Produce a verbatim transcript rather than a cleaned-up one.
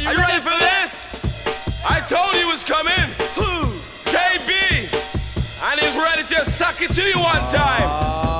you, Are you ready? ready for this? I told you he was coming. Who? J B. And he's ready to suck it to you one time.